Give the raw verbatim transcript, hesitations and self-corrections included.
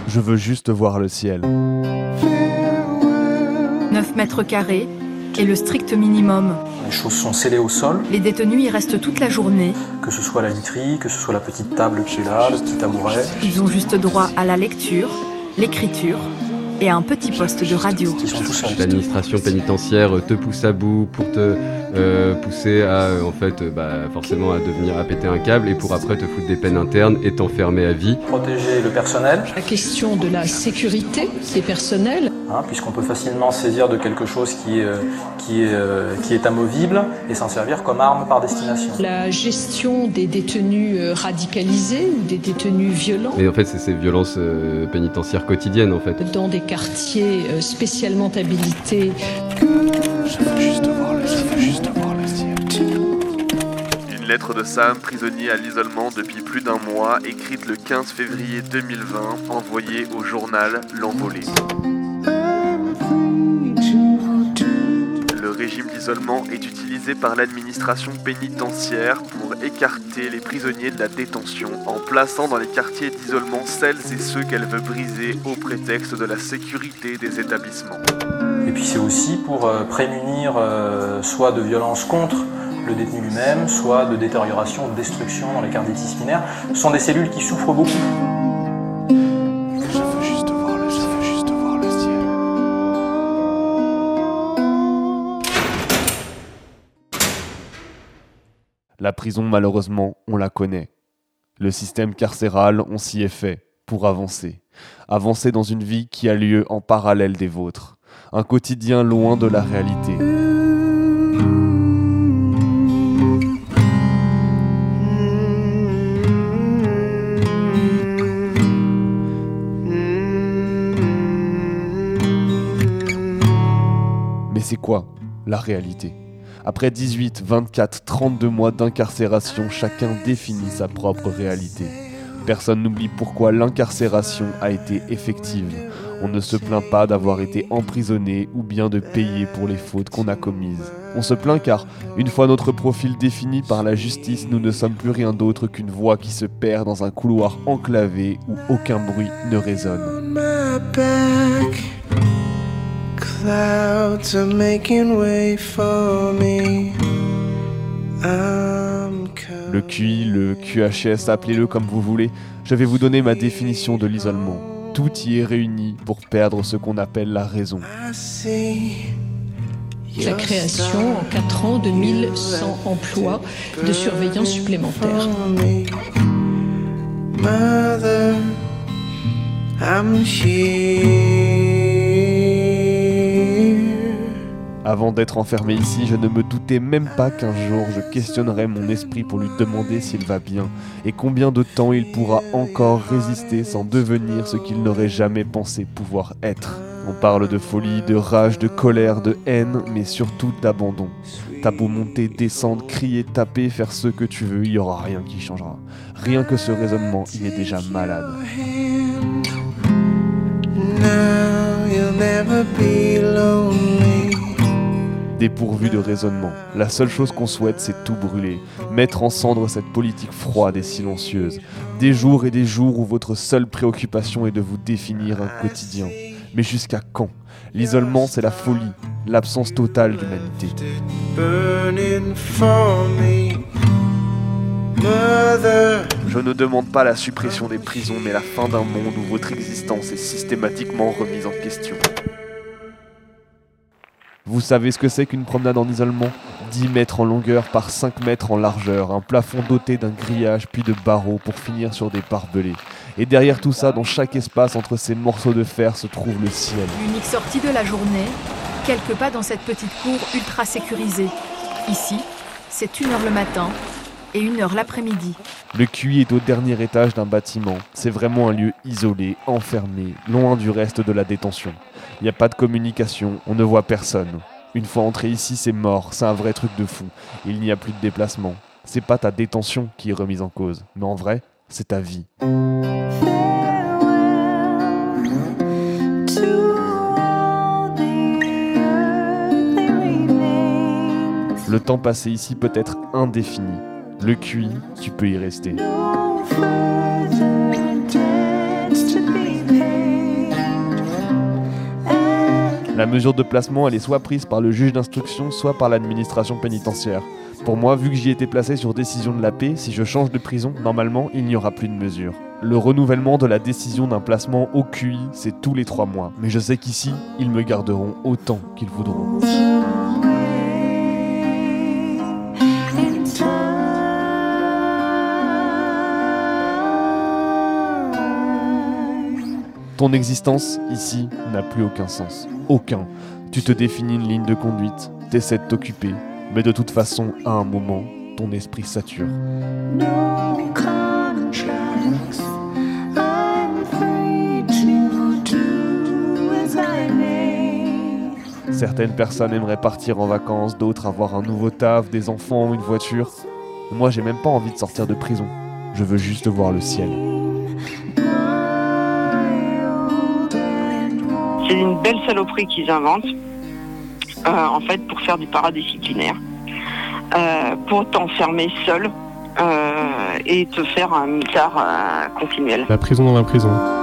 Je veux juste voir le ciel. neuf mètres carrés est le strict minimum. Les choses sont scellées au sol. Les détenus y restent toute la journée. Que ce soit la literie, que ce soit la petite table qui est là, le petit tabouret. Ils ont juste droit à la lecture, l'écriture et à un petit poste de radio. Ils sont tous seuls. L'administration pénitentiaire te pousse à bout pour te euh, pousser à, euh, en fait, euh, bah, forcément à devenir, à péter un câble et pour après te foutre des peines internes et t'enfermer à vie. Protéger le personnel. La question de la sécurité des personnels. Hein, puisqu'on peut facilement saisir de quelque chose qui est, euh, qui, est, euh, qui est amovible et s'en servir comme arme par destination. La gestion des détenus radicalisés ou des détenus violents. Mais en fait, c'est ces violences euh, pénitentiaires quotidiennes, en fait. Dans des quartiers euh, spécialement habilités. Je veux juste voir le ciel. Je veux juste voir le ciel. Une lettre de Sam, prisonnier à l'isolement depuis plus d'un mois, écrite le quinze février deux mille vingt, envoyée au journal L'Envolée. Le régime d'isolement est utilisé par l'administration pénitentiaire pour écarter les prisonniers de la détention en plaçant dans les quartiers d'isolement celles et ceux qu'elle veut briser au prétexte de la sécurité des établissements. Et puis c'est aussi pour euh, prémunir euh, soit de violences contre le détenu lui-même, soit de détérioration, de destruction dans les quartiers disciplinaires. Ce sont des cellules qui souffrent beaucoup. Je veux juste voir le, je veux juste voir le ciel. La prison, malheureusement, on la connaît. Le système carcéral, on s'y est fait pour avancer. Avancer dans une vie qui a lieu en parallèle des vôtres. Un quotidien loin de la réalité. Mais c'est quoi la réalité ? Après dix-huit, vingt-quatre, trente-deux mois d'incarcération, chacun définit sa propre réalité. Personne n'oublie pourquoi l'incarcération a été effective. On ne se plaint pas d'avoir été emprisonné ou bien de payer pour les fautes qu'on a commises. On se plaint car, une fois notre profil défini par la justice, nous ne sommes plus rien d'autre qu'une voix qui se perd dans un couloir enclavé où aucun bruit ne résonne. Clouds are making way for me. Le Q I, le Q H S, appelez-le comme vous voulez, je vais vous donner ma définition de l'isolement. Tout y est réuni pour perdre ce qu'on appelle la raison. La création en quatre ans de mille cent emplois de surveillants supplémentaires. Mother, I'm here. Avant d'être enfermé ici, je ne me doutais même pas qu'un jour je questionnerais mon esprit pour lui demander s'il va bien et combien de temps il pourra encore résister sans devenir ce qu'il n'aurait jamais pensé pouvoir être. On parle de folie, de rage, de colère, de haine, mais surtout d'abandon. T'as beau monter, descendre, crier, taper, faire ce que tu veux, il n'y aura rien qui changera. Rien que ce raisonnement, il est déjà malade. Now you'll never be lonely. Dépourvu de raisonnement. La seule chose qu'on souhaite, c'est tout brûler. Mettre en cendres cette politique froide et silencieuse. Des jours et des jours où votre seule préoccupation est de vous définir un quotidien. Mais jusqu'à quand ? L'isolement, c'est la folie, l'absence totale d'humanité. Je ne demande pas la suppression des prisons, mais la fin d'un monde où votre existence est systématiquement remise en question. Vous savez ce que c'est qu'une promenade en isolement ? dix mètres en longueur par cinq mètres en largeur, un plafond doté d'un grillage puis de barreaux pour finir sur des barbelés. Et derrière tout ça, dans chaque espace entre ces morceaux de fer se trouve le ciel. L'unique sortie de la journée, quelques pas dans cette petite cour ultra sécurisée. Ici, c'est une heure le matin et une heure l'après-midi. Le Q I est au dernier étage d'un bâtiment. C'est vraiment un lieu isolé, enfermé, loin du reste de la détention. Il n'y a pas de communication, on ne voit personne. Une fois entré ici, c'est mort, c'est un vrai truc de fou. Il n'y a plus de déplacement. C'est pas ta détention qui est remise en cause, mais en vrai, c'est ta vie. Le temps passé ici peut être indéfini. Le Q I, tu peux y rester. No La mesure de placement, elle est soit prise par le juge d'instruction, soit par l'administration pénitentiaire. Pour moi, vu que j'y ai été placé sur décision de la paix, si je change de prison, normalement, il n'y aura plus de mesure. Le renouvellement de la décision d'un placement au Q I, c'est tous les trois mois. Mais je sais qu'ici, ils me garderont autant qu'ils voudront. Ton existence, ici, n'a plus aucun sens. Aucun. Tu te définis une ligne de conduite, t'essaies de t'occuper, mais de toute façon, à un moment, ton esprit sature. Certaines personnes aimeraient partir en vacances, d'autres avoir un nouveau taf, des enfants ou une voiture. Moi, j'ai même pas envie de sortir de prison. Je veux juste voir le ciel. C'est une belle saloperie qu'ils inventent, euh, en fait, pour faire du paradisciplinaire, euh, pour t'enfermer seul euh, et te faire un mitard euh, continuel. La prison dans la prison.